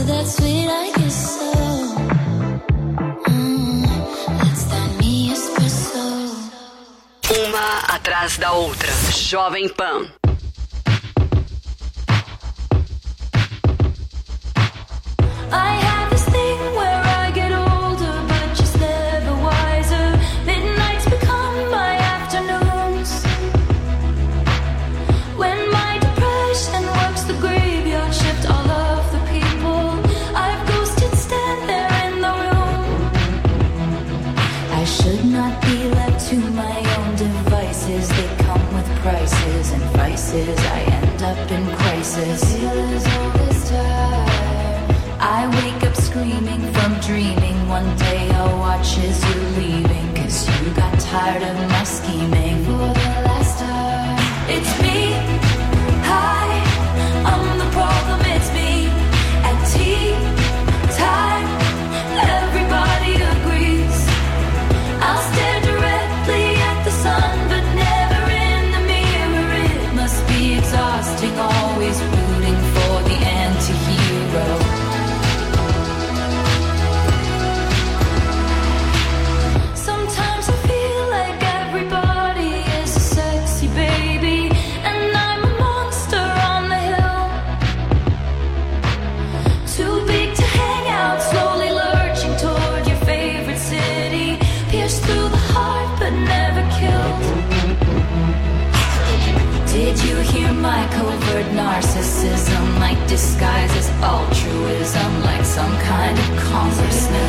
that sweet, I guess so. Let's dá me espresso. Uma atrás da outra. Jovem Pan. I have this thing where I get older, but just never wiser. Midnights become my afternoons. When my depression works the graveyard shift, all of the people I've ghosted stand there in the room. I should not be left to my own devices. They come with prices and vices. I end up in crisis. Feelings all this time. I wake up screaming from dreaming. One day I'll watch as you're leaving, 'cause you got tired of my scheming. For the last time, it's me. Hi, I'm the problem, it's me. At tea time, everybody agrees. I'll stare directly at the sun, but never in the mirror. It must be exhausting, always rooting for the anti-hero. Did you hear my covert narcissism? Like disguise as altruism, like some kind of congressman.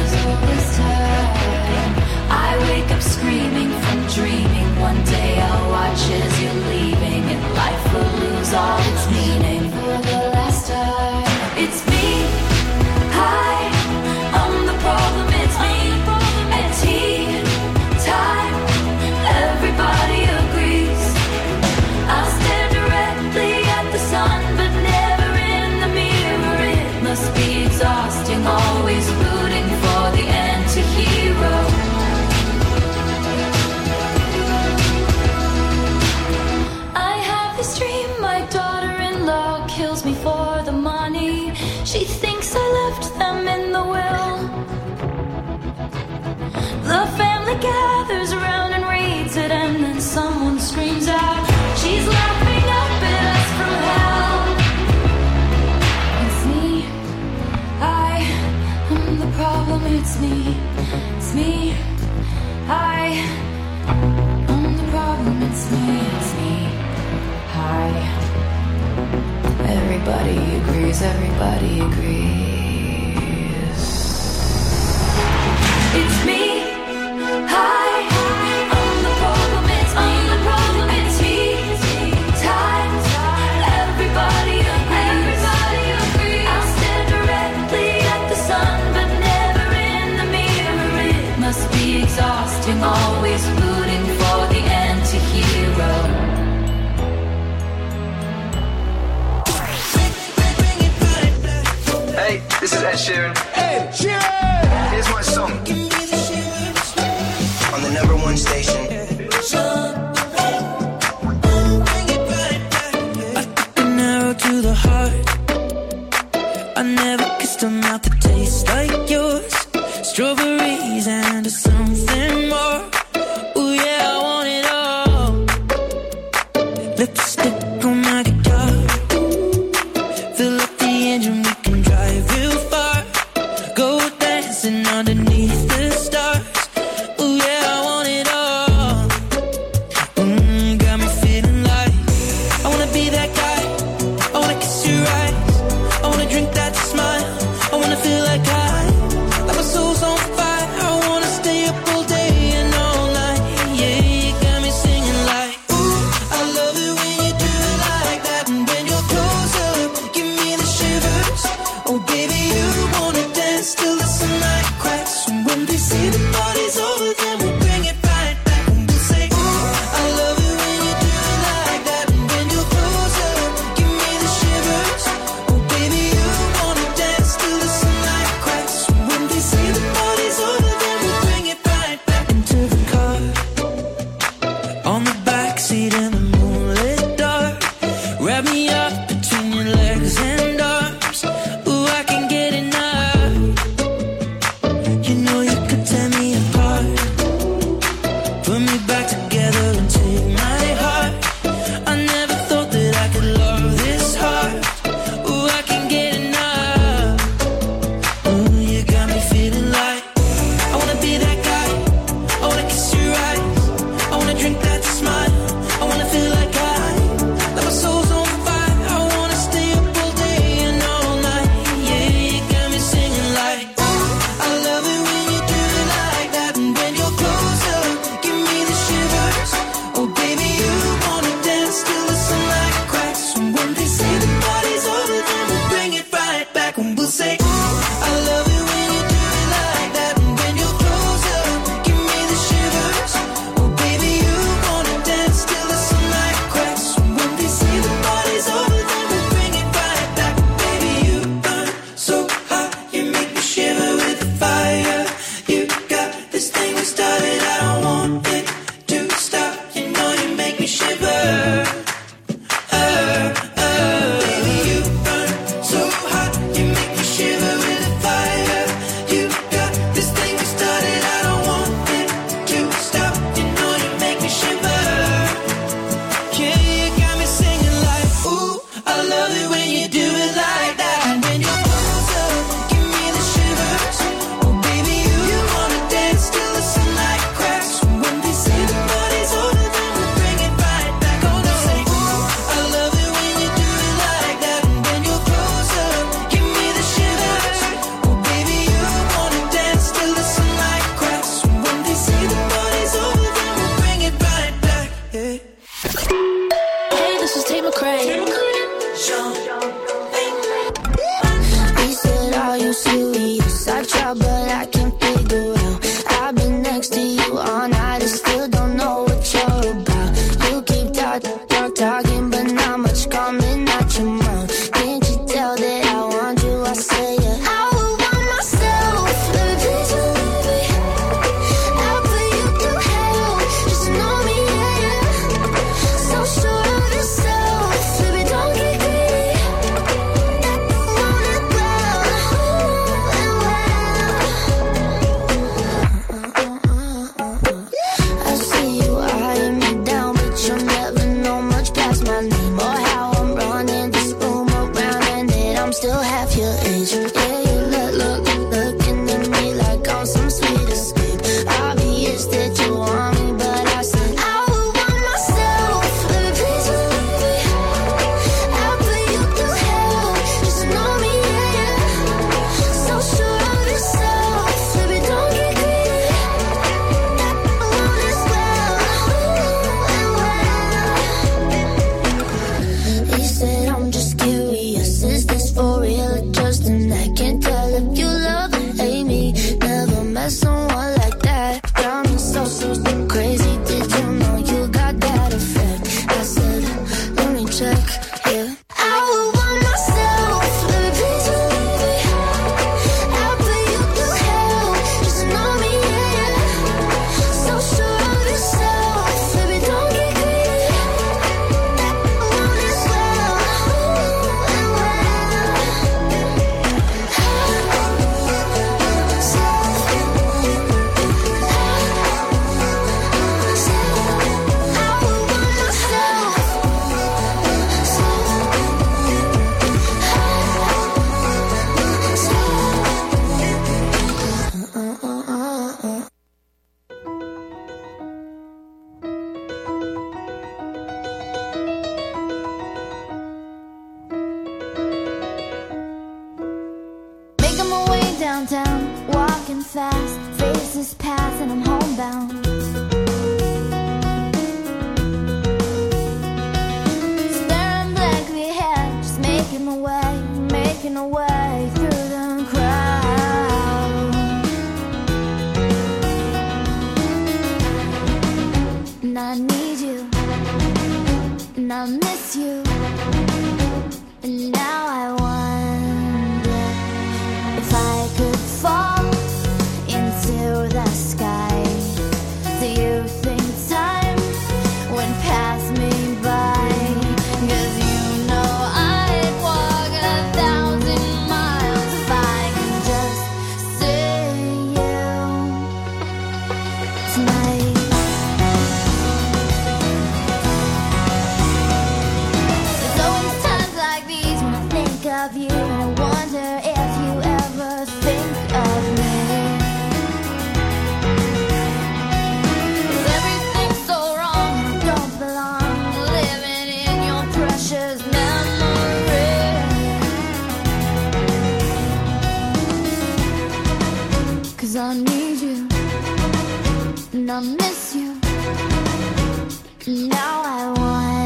I wake up screaming from dreaming. One day I'll watch as you're leaving, and life will lose all its meaning. For the last time, it's me. Hi, I'm the problem, it's me. At tea time, everybody agrees. I'll stare directly at the sun, but never in the mirror. It must be exhausting, always rooting for the anti-hero. I have this dream, my daughter-in-law kills me for the money. She thinks I left them in the will. The family gathers around and reads it, and then someone screams out, she's laughing up at us from hell. It's me. I am the problem. It's me. It's me. I am the problem. It's me. It's me. Hi. Everybody agrees. Everybody agrees. It's me. Hi. I'm the problem. It's me. I'm the problem. It's me. Everybody agrees. I'll stare directly at the sun, but never in the mirror. It must be exhausting, always rooting for the anti-hero. Hey, this is Ed Sheeran. Ed Sheeran! Here's my song. On the number one station. To the heart, I never kissed a mouth that tastes like yours. Strawberries and something more. Ooh yeah, I want it all. Lipstick on my guitar. Fill up the engine, we can drive real far. Go dancing underneath the stars. Ooh yeah, I want it all. Got me feeling like I wanna be that guy. I wanna kiss your eyes, I wanna drink that smile, I wanna feel like my soul's on fire, I wanna stay up all day and all night, yeah, you got me singing like, ooh, I love it when you do it like that, and when you're close up, give me the shivers, oh baby, you wanna dance till the sunlight cracks. people say, I love it when you do it like that. And when you're closer, give me the shivers. Oh baby, you wanna dance till the sunlight cracks. When they say the party's over, then we'll bring it right back. Baby, you burn so hot, you make me shiver with fire. You got this thing we started, I don't want it to stop. You know you make me shiver.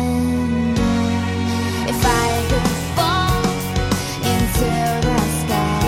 If I could fall into the sky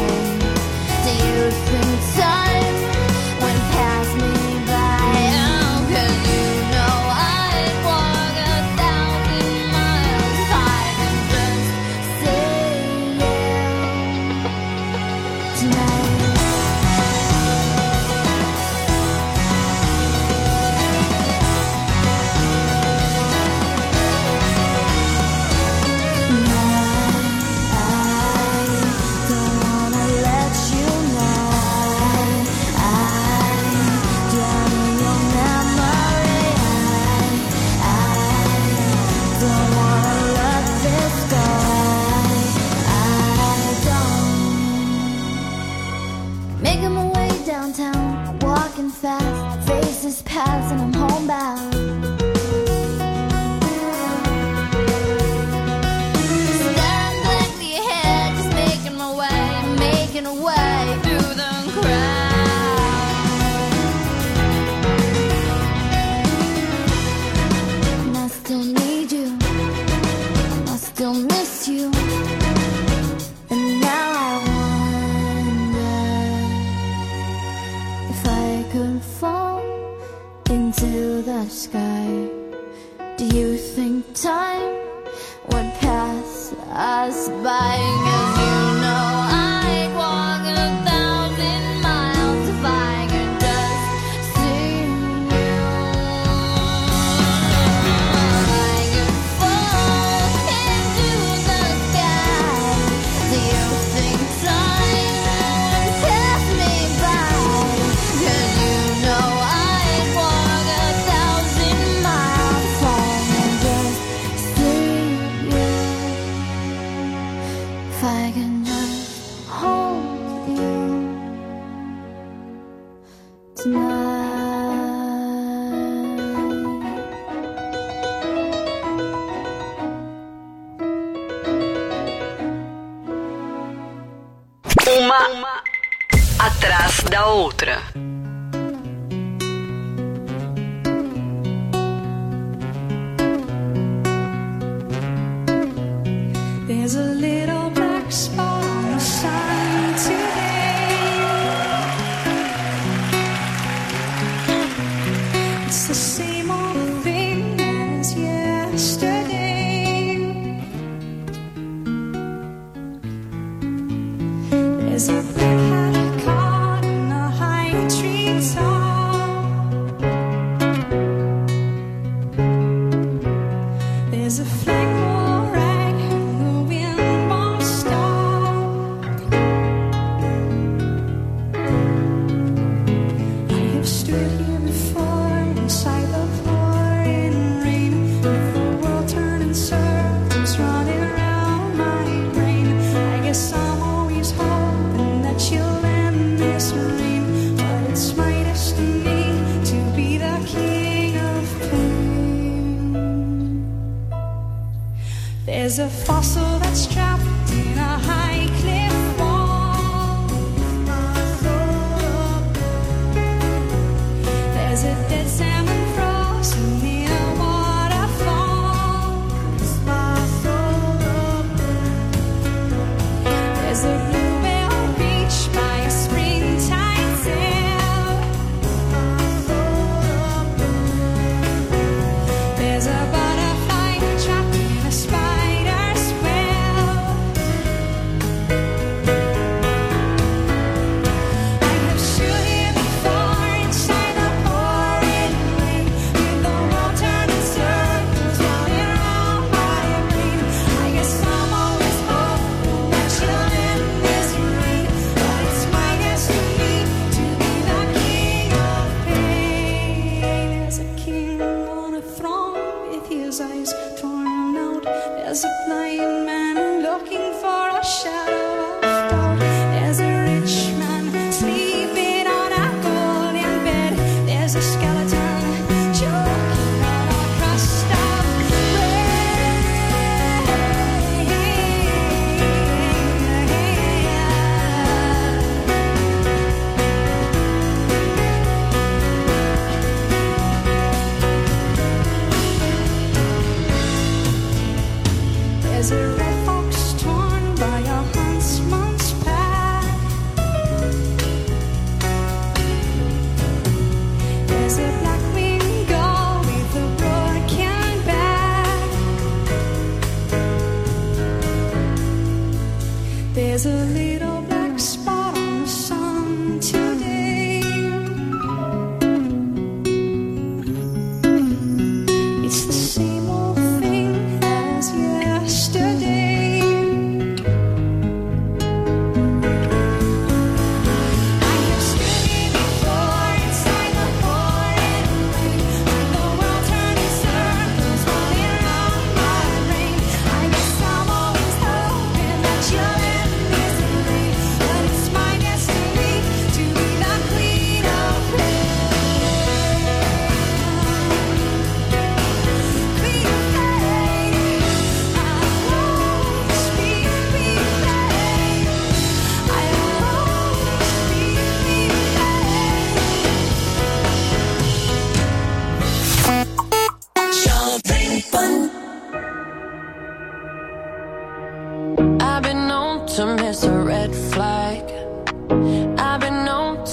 Paths and I'm homebound. Staring blankly ahead, just making my way through the crowd. And I still need you, I still miss you. And now I wonder if I could fall into the sky. Do you think time would pass us by? 'Cause you know I'd walk 1,000 miles if I could just see you. I could fall into the sky. Do you think time would pass me by? 'Cause you know I'd walk 1,000 miles if I could just see you. If I can just hold you tonight. Uma atrás da outra. There's a little black spot on the sun today. It's the same old thing as yesterday. There's a black hat caught in a high tree top. There's a flag rag and the wind won't stop. I have stood here before inside the pouring rain, with the world turning circles running around my brain. I guess I'm always hoping that you'll end this rain, but it's my destiny to be the king of pain. There's a fossil that's trapped in a high cliff wall. There's a dead salmon frozen in a waterfall. There's a bluebell beach by a springtide sail. There's a butterfly trapped in a spider's web.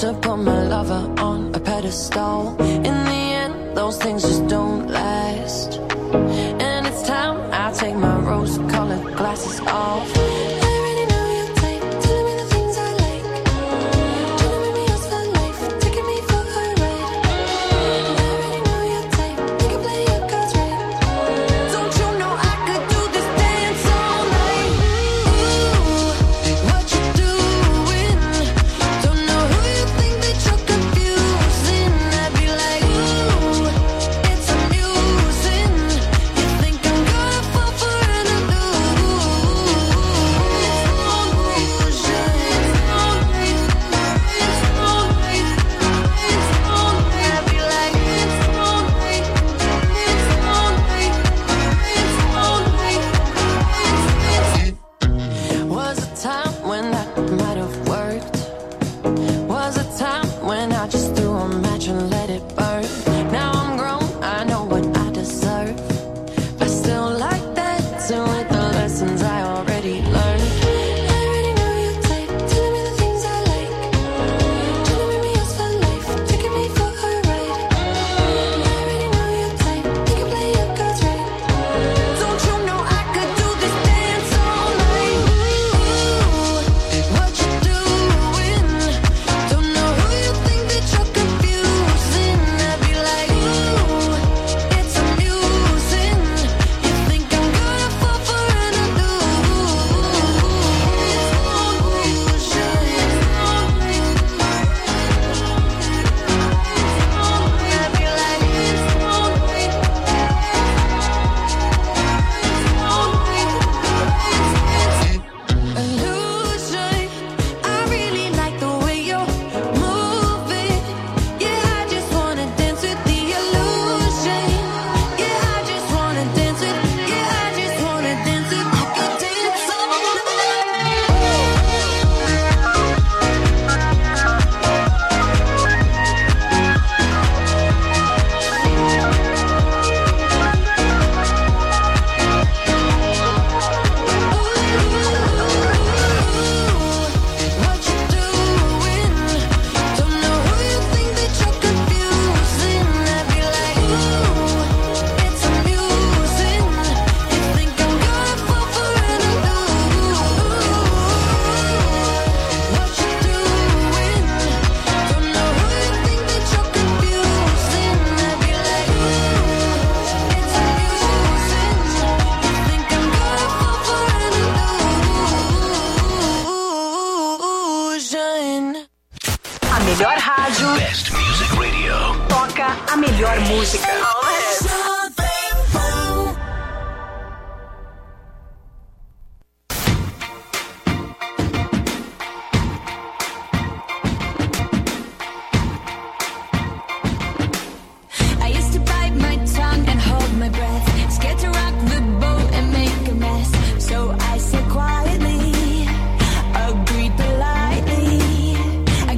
to put my lover on a pedestal. In the end, those things just don't last. And it's time I take my rose-colored glasses off.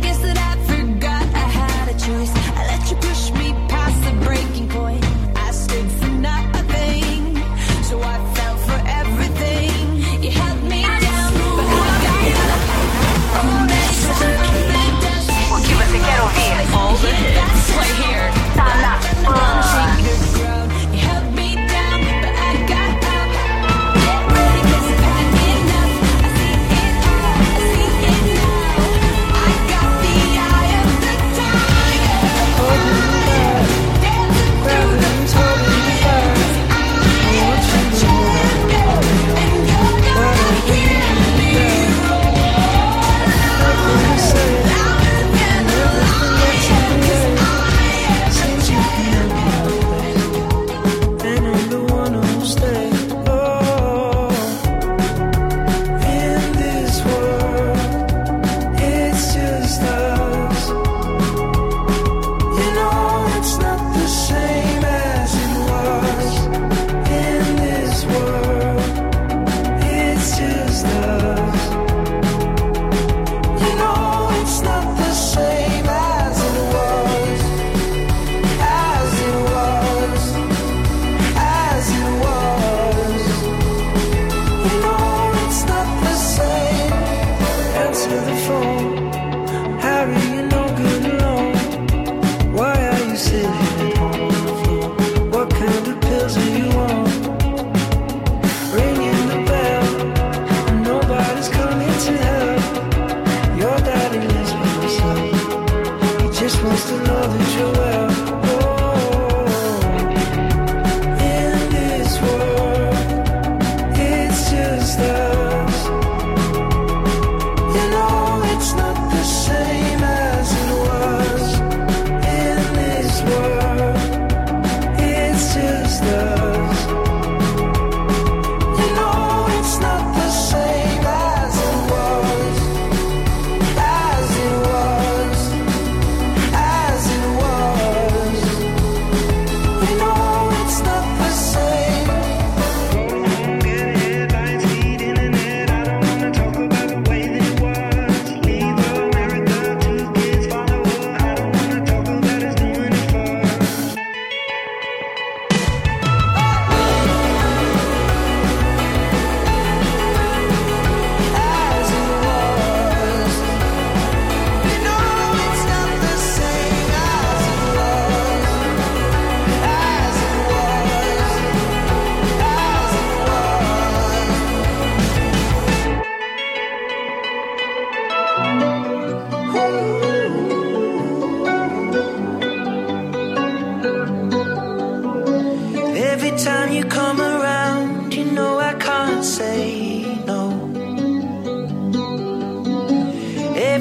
I let you push me past the breaking point. I stood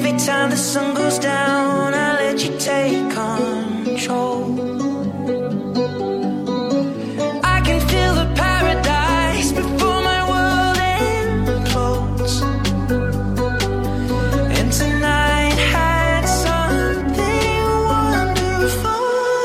Every time the sun goes down, I let you take control. I can feel the paradise before my world implodes. And tonight had something wonderful.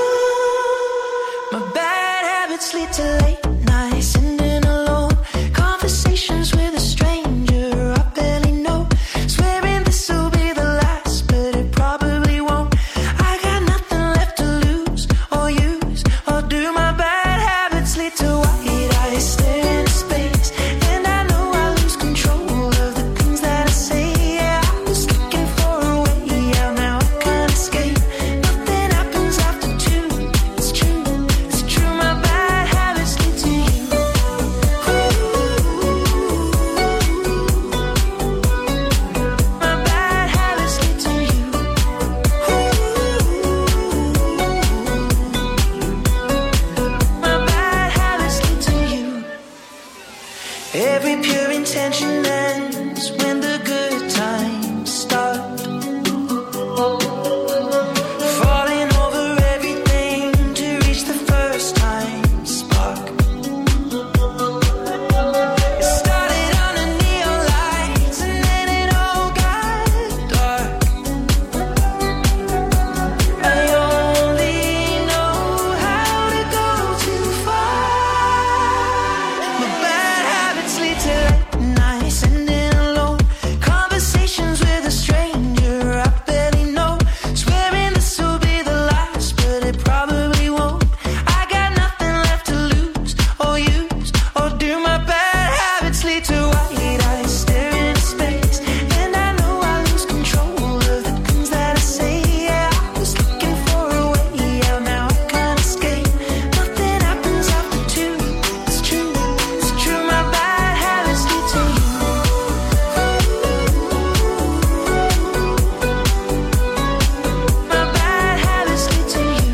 My bad habits lead to late nights, sitting alone, conversations with a stranger I barely know, swearing this will be the last, but it probably won't. I got nothing left to lose or use or do. My bad habits lead to white eyes staring into space, and I know I lose control of the things that I say. Yeah, I was looking for a way out, now I can't escape. Nothing happens after two. It's true, it's true. My bad habits lead to you. My bad habits lead to you. My bad habits lead to you. Every pure intention ends when the good times start. Falling over everything to reach the first time spark. It started under neon lights and then it all got dark. I only know how to go too far. My bad habits lead to late nights, sitting alone, conversations with a stranger I barely know, swearing this will be the last, but it probably won't. I got nothing left to lose or use or do. My bad habits lead to white eyes staring into space, and I know I lose control of the things that I say. Yeah, I was looking for a way out, now I can't escape. Nothing happens after two. It's true, it's true. My bad habits lead to you. My bad habits lead to you.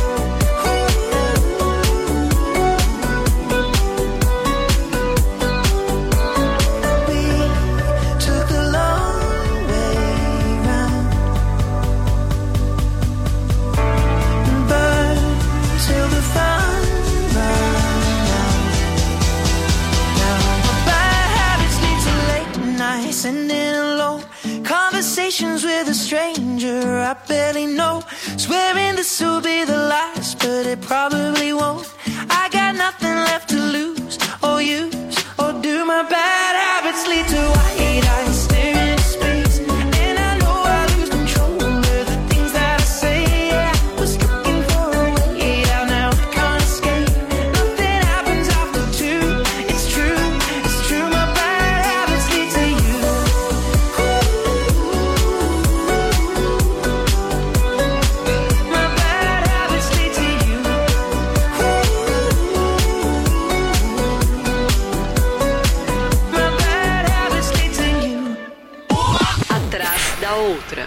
We took the long way round and burned till the fun ran out. Now my bad habits lead to late nights, sitting alone, conversations with a stranger I barely know, swearing this will be the last, but it probably won't. I got nothing left to lose or use or do. My bad habits lead to white eyes staring into space, and I know I lose control of the things that I say. Yeah, I was looking for a way out, now I can't escape. Nothing happens after two. It's true, it's true. My bad habits lead to you. My bad habits lead to you. My bad habits lead to you. Atrás da outra.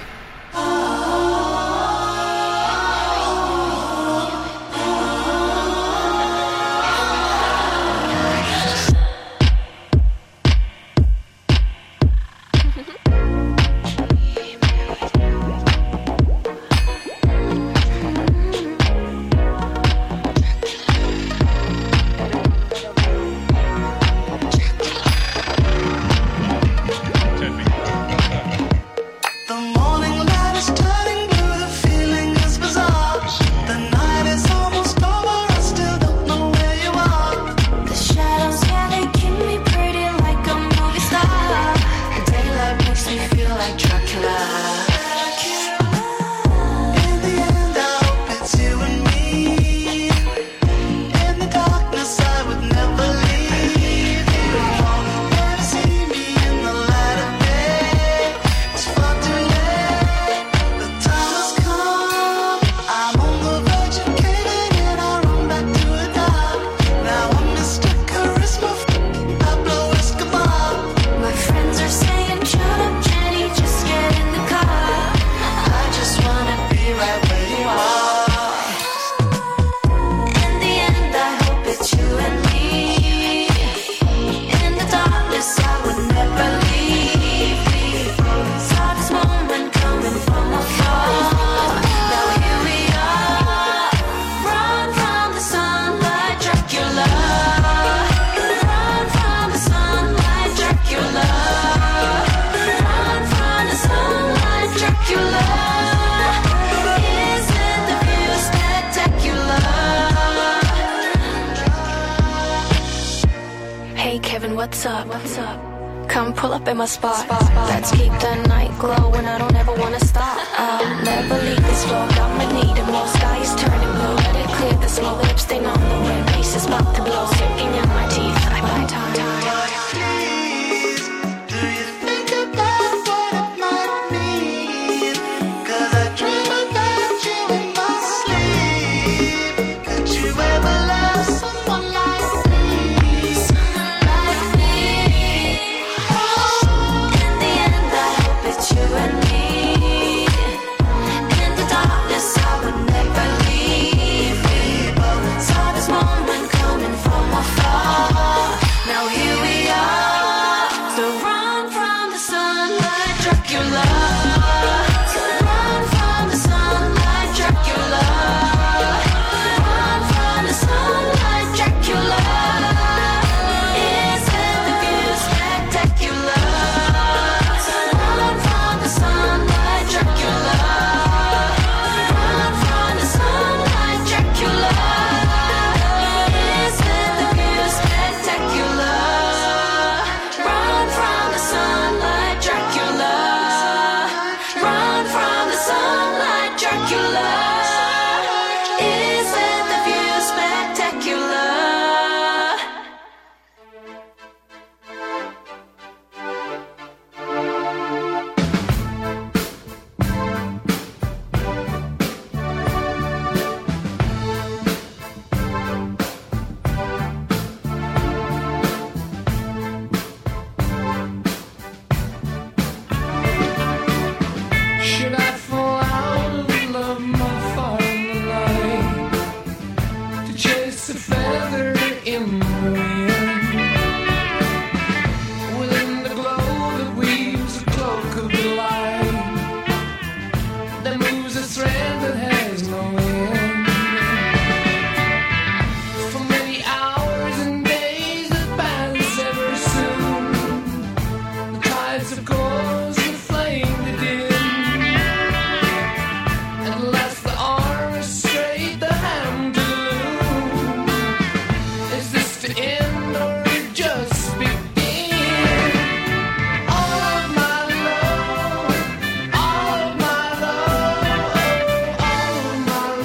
The morning light is turning blue, the feeling is bizarre. The night is almost over, I still don't know where you are. The shadows, yeah, they keep me pretty like a movie star. The daylight makes me feel like Dracula. In the end, I hope it's you and me. In the darkness, I would never leave you. Never see me in the light of day. It's far too late. The time what's up? Come pull up in my spot. Let's keep the night glowing. I don't ever wanna stop. I'll never leave this floor. I'ma need it more. Sky is turning blue. Let it clear the smoke. Lip stain on the red. Face is about to blow. Sticking in my teeth. I buy time. Please, do you think about what it might mean? 'Cause I dream about you in my sleep. Could you ever love someone like me? Someone like me. In the end, I hope it's you and me. In the darkness, I would never leave. We both saw this moment coming from afar. Now here we are. So run from the sunlight, Dracula. So run from the sunlight, Dracula. Run from the sunlight, Dracula. Isn't the view spectacular? So run from the sunlight, Dracula. Run from the sunlight, Dracula. Isn't the view spectacular? Run from the sunlight, Dracula. Run from the sunlight, Dracula. Isn't the view spectacular? Should I fall out of love more far in the night to chase a feather in the wind? Within the glow that weaves a cloak of the light that moves a thread that has no end. For many hours and days that pass ever soon, the tides of course inflame the dim. At last the arm is straight, the hand to the loom. Is this to end or just begin? All of my love, all of my love, all of my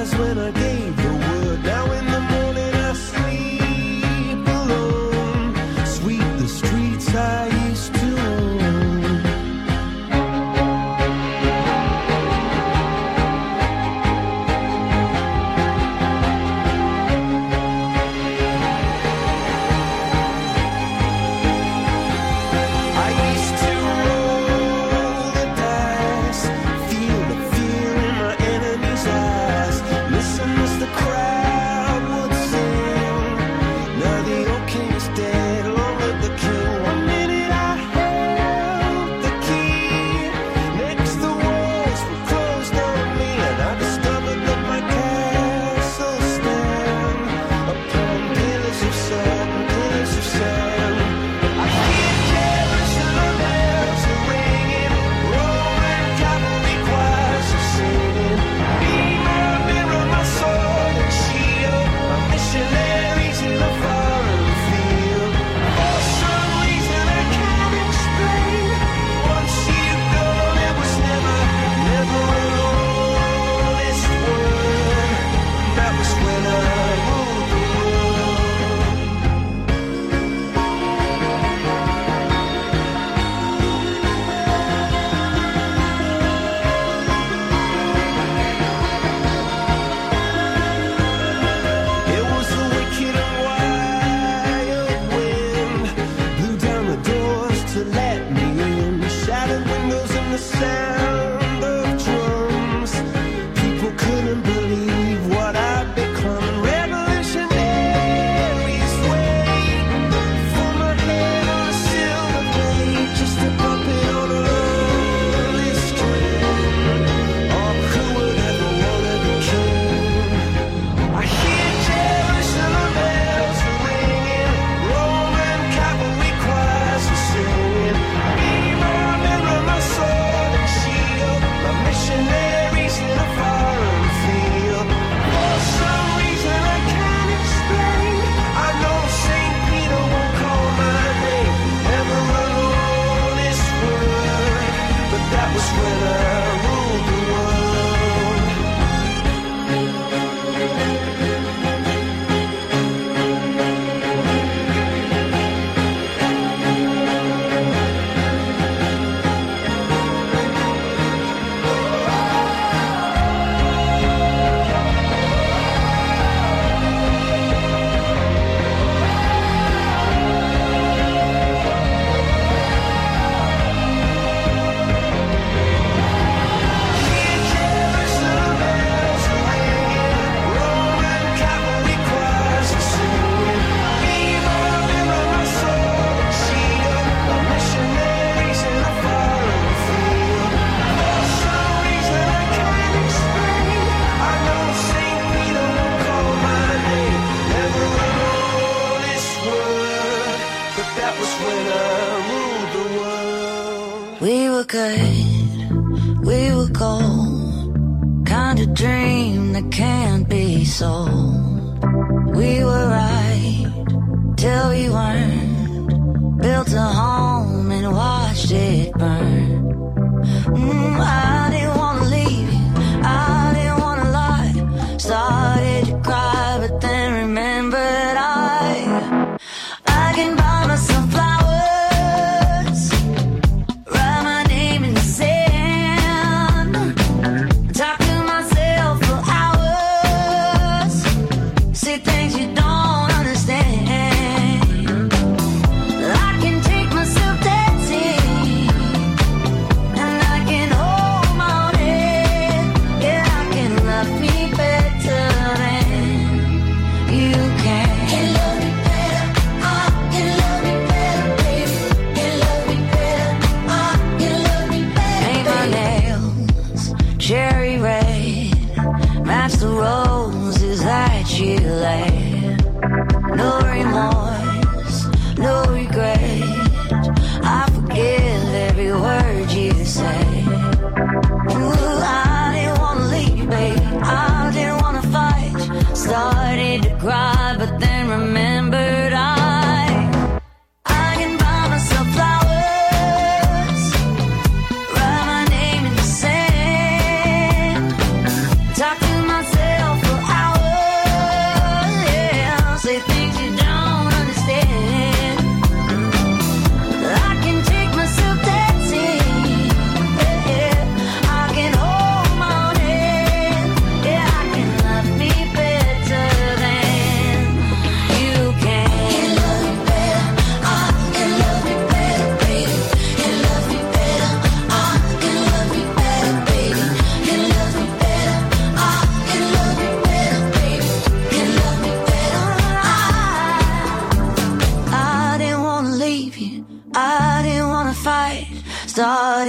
was when I gave the word. Now in the morning I sleep alone. Sweep the streets I used to own. I used to roll the dice, feel the fear in my enemy's eyes. Listen as the crowd would sing. Now the old king is dead, long live the king. One minute I held the key, next the walls were closed on me, and I discovered that my castle stand upon pillars of sand, pillars of sand. I hear Jerusalem bells are ringing, Roman cavalry choirs are singing. Be my mirror, my sword and shield, my missionaries in a foreign field. For some reason I can't explain, once you've gone it was never, never an honest word. That was when I ruled the world. It was the wicked and wild wind, blew down the doors to let me in. The shattered windows and the sound of drums. People couldn't believe what I'd become. Revolutionaries wait for my head on a silver plate, just a puppet on a lonely string. Oh, who would ever wanna be king? I hear Jerusalem bells are ringing, Roman cavalry choirs are singing. Be my mirror, my sword and shield, my missionaries in a foreign field. For some reason I can't explain, I know St. Peter won't call my name, never an honest word, but that was when I ruled the world. Jerusalem bells are ringing, Roman cavalry choirs are singing. Be my mirror, my sword and shield, my missionaries in a foreign field. For some reason I can't explain, I know St. Peter won't call my name, never an honest word, but that was when I ruled the world. We were good, we were gold, kind of dream that can't be sold. We were right till we weren't, built a home and watched it burn. I didn't wanna leave you, I didn't wanna lie, started to cry but then remembered I can buy myself flowers, write my name in the sand, talk to myself for hours, say things you don't understand. I can take myself dancing, and I can hold my own head. Yeah, I can love me better than you can. Can love me better, I can love me better, baby. Can love me better, I can love me better. Paint my nails cherry red, match the roses that you laid. No remorse, no regret, I forgive every word you say. Ooh, I didn't wanna leave, babe, I didn't wanna fight, started to cry but then remembered I can buy myself flowers, write my name in the sand, talk to myself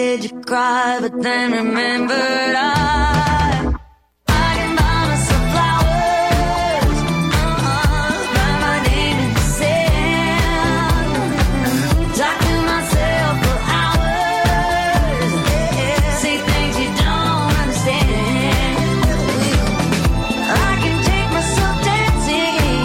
did you cry? But then remembered I can buy myself flowers, write my name in the sand, talk to myself for hours, say things you don't understand. I can take myself dancing,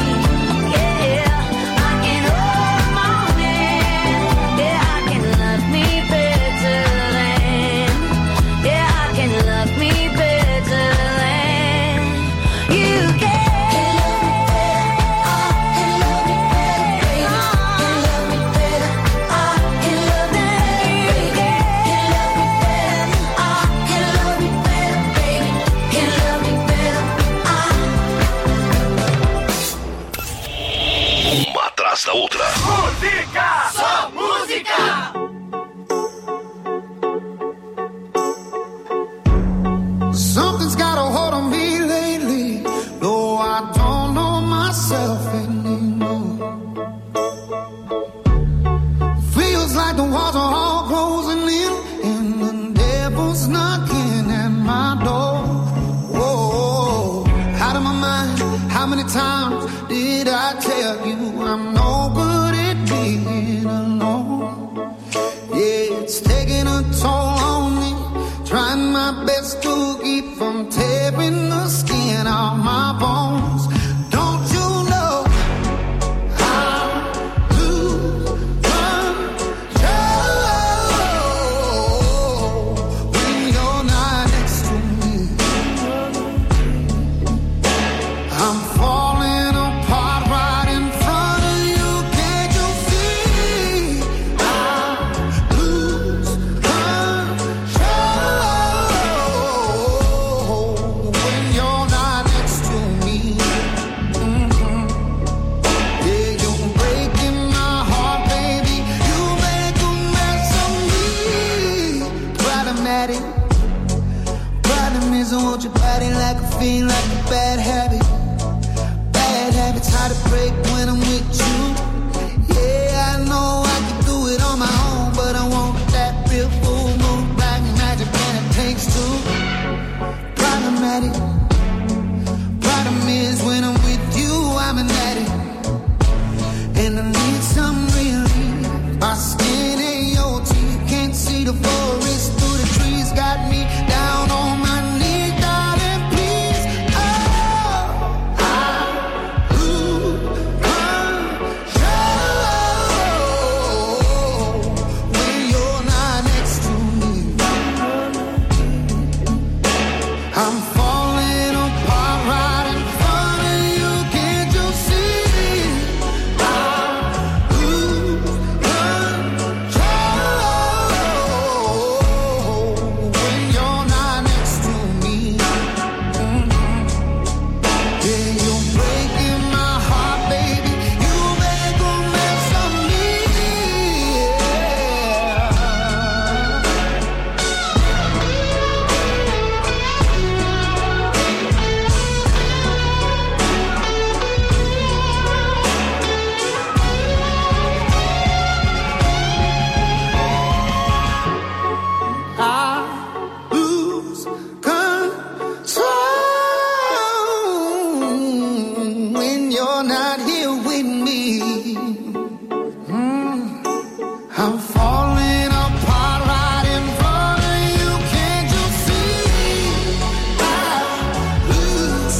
I can hold my hand, I can love me better than, I can love me better than you can. Uma atrás da outra. Música! Só música! Something's got a hold on me lately, though I don't know myself anymore. Feels like the walls are all closing in, and the devil's knocking at my door. Whoa, out of my mind, how many times did I tell you I'm no good at being alone? Yeah, it's taking a toll on me, trying my best to keep from tearing the skin off my bones. Don't you know I lose control when you're not next to me? I'm falling apart right in front of you. Can't you see? I lose control when you're not next to me. Yeah, you're breaking my heart, baby. You make a mess of me. Problematic. Problem is I want your body like a fiend, like a bad habit. Bad habits hard to break when I'm with you. Yeah, I know I can do it on my own, but I want that real full moon black magic, and it takes two. Problematic. Problem is when I'm with you, I'm an addict, and I need some relief. My skin ain't your teeth, can't see the forest through the trees. Got me down on my knees, darling, please. Oh, I lose control when you're not next to me. I'm falling apart right in front of you. Can't you see? I lose control when you're not next to me. Yeah, you're breaking my heart, baby. You make a mess of me. I lose control when you're not here with me. I'm falling apart right in front of you. Can't you see? I lose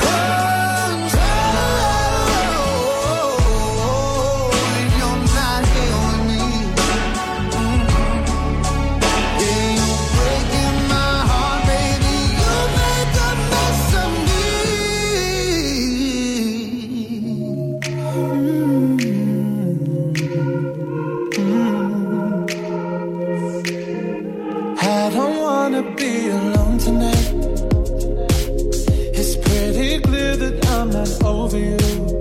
control when you're not here with me. Yeah, you're breaking my heart, baby. You make a mess of me. I don't wanna be alone tonight. It's pretty clear that I'm not over you.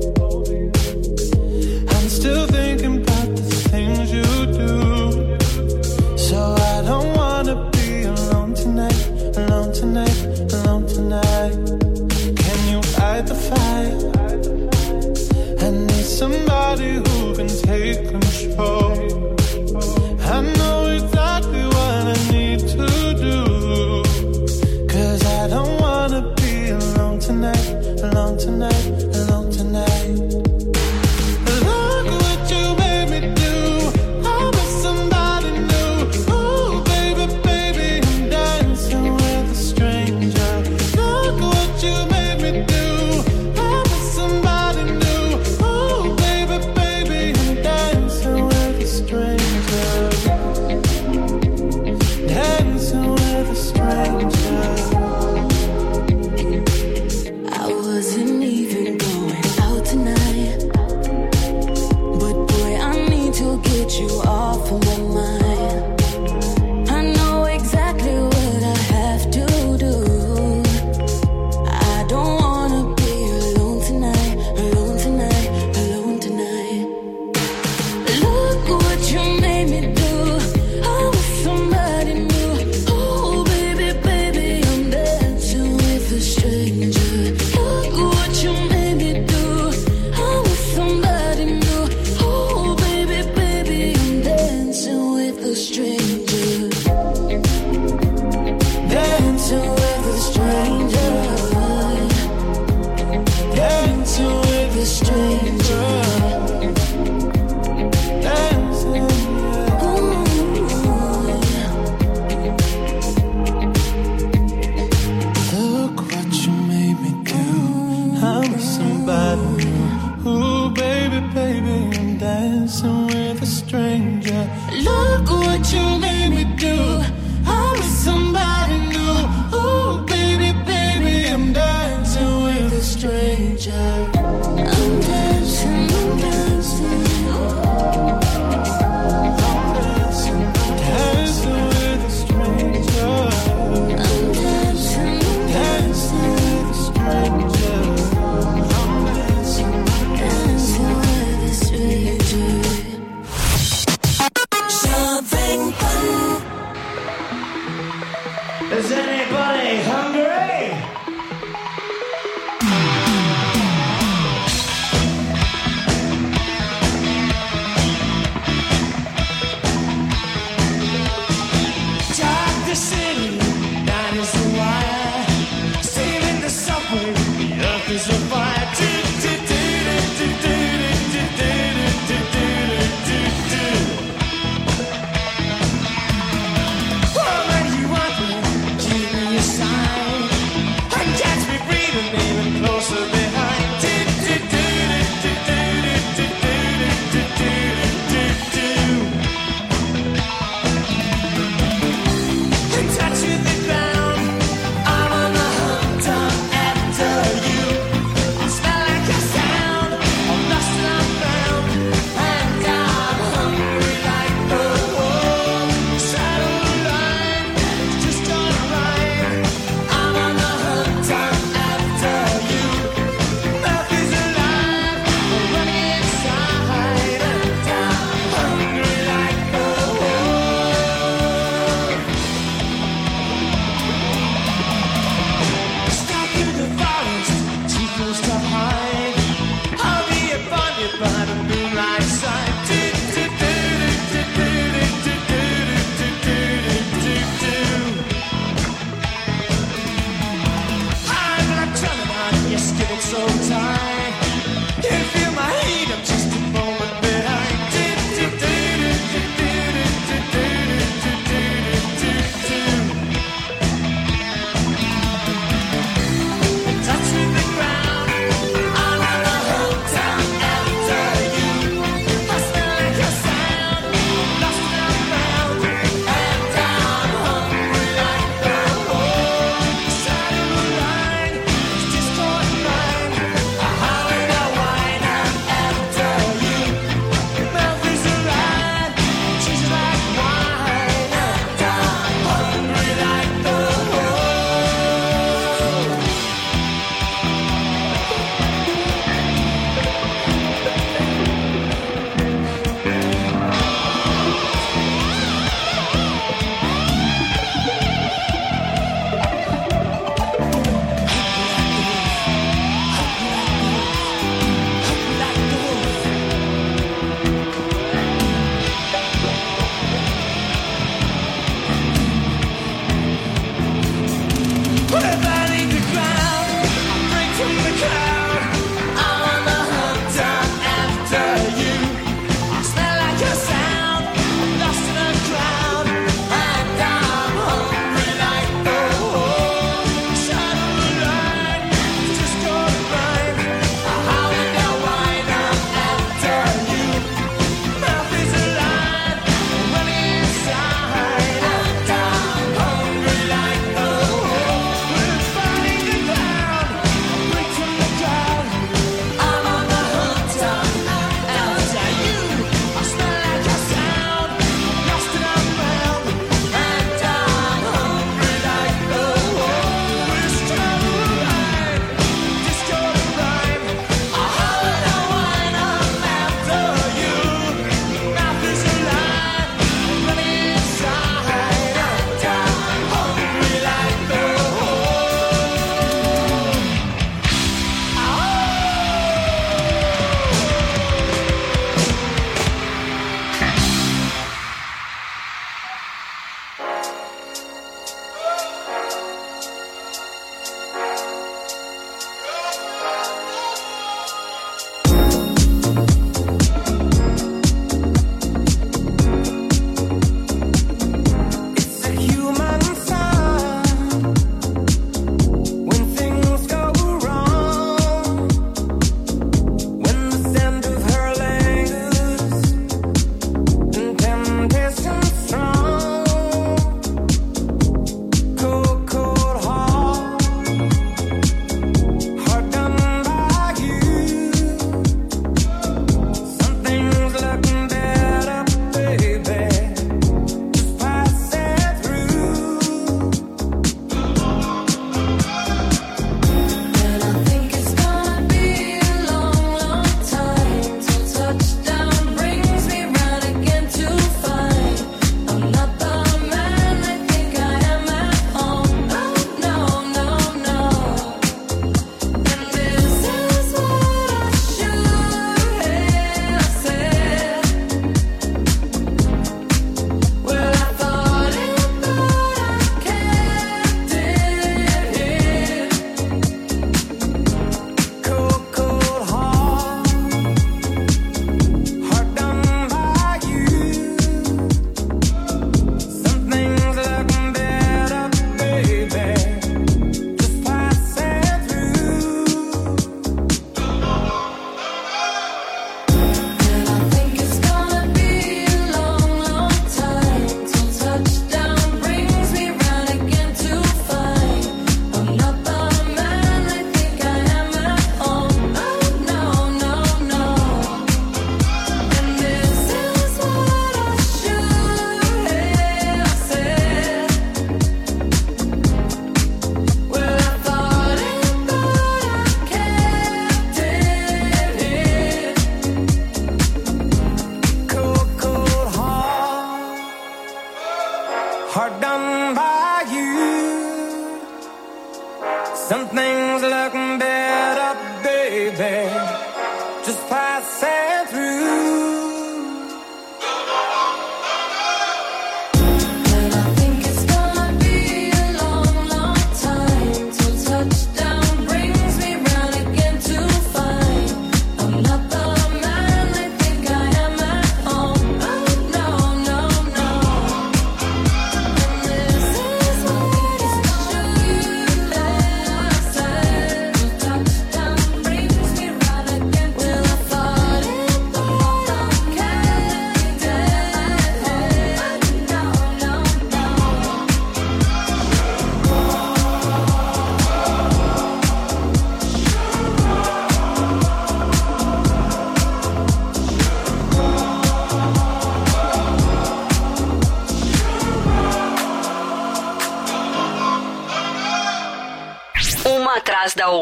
I'm still thinking about the things you do. So I don't wanna be alone tonight, alone tonight, alone tonight. Can you fight the fight? I need somebody who can take control. I know exactly what I need. tonight, alone tonight, alone tonight. Look what you made me do. I'm with somebody new. Ooh, baby, baby, I'm dancing with a stranger. Look what you made me do. I'm with somebody new. Ooh, baby, baby, I'm dancing with a stranger. Dancing with a stranger. I wasn't even going out tonight, but boy, I need to get you off of my mind. I know exactly what I have to do. I don't wanna be alone tonight, alone tonight, alone tonight. Look what you made me do. I was somebody new. Oh baby, baby, I'm dancing with a stranger. Look what you made me do. I was somebody new. Oh baby, baby, I'm dancing with a stranger. Dancing with a stranger. Dancing with a stranger. Dancing, look what you made me do. I'm with somebody new. Ooh, baby, baby, I'm dancing with a stranger. Look what you made me do. I'm with somebody new. Ooh, baby, baby, I'm dancing with a stranger. I'm dancing, I'm dancing. Dancing with a stranger. I'm dancing, Dancing with a stranger. I'm dancing, dancing with a stranger. Shoving fun. Is anybody hungry? Talk the city, that is the wire. Saving the subway, the earth is a fire. Woman, you want me? Give me a sign. And catch me breathing even closer behind. And touching the ground, I'm on the hunt after you. I smell like a sound, I'm lost and I'm found, and I'm hungry like the wolf. Shadow line, just on a rhyme. I'm on the hunt after you. Earth is alive, we're running inside, and I'm hungry like the wolf. Stuck in the forest, too close to hide. I'll be upon you by the moonlight side. I'm like turning on your skin, it's so tight. You feel my heat, I'm just a moment behind. Touching the ground, I'm on the hunt after you. I smell like a sound, lost and found, and I'm hungry like the wolf. Shadow line, just on mine.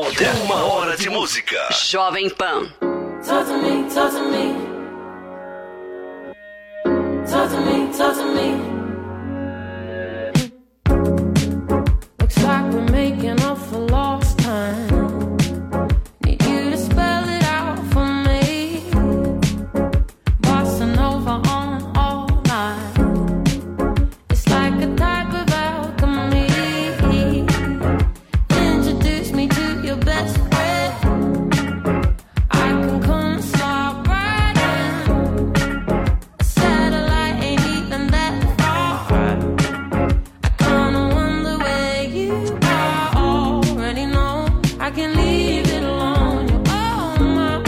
Uma hora de música. Jovem Pan. Talk to me, talk to me. Talk to me, talk to me. Looks like we're making up for lost time. Need you to spell it out for me. Bossa Nova on all night. It's like a type of alchemy. Introduce me to your best friend. I can come stop right in. A satellite ain't even that far. I kinda wonder where you are. Already know I can leave it alone. You're on my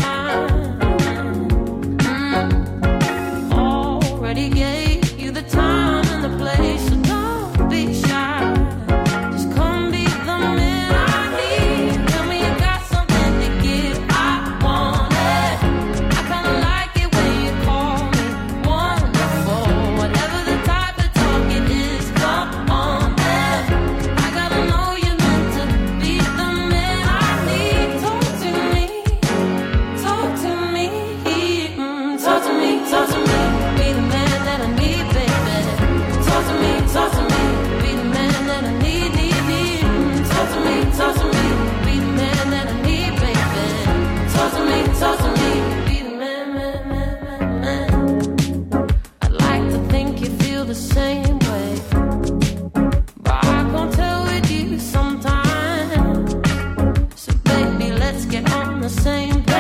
mind. Already gave you the time and the place, so don't be shy. Just come be the man I need. Tell me you got something to give. I want it. I kinda like it when you call me wonderful. Whatever the type of talk it is, come on then. I gotta know you're meant to be the man I need. Talk to me, talk to me, talk to me, talk to me. Be the man that I need, baby. Talk to me, talk to me. Be the man that I need, need. Talk to me, talk to me. Be the man that I need, baby. Talk to me, be the man, man, man, man. I'd like to think you feel the same way, but I can't tell with you sometimes. So baby, let's get on the same page.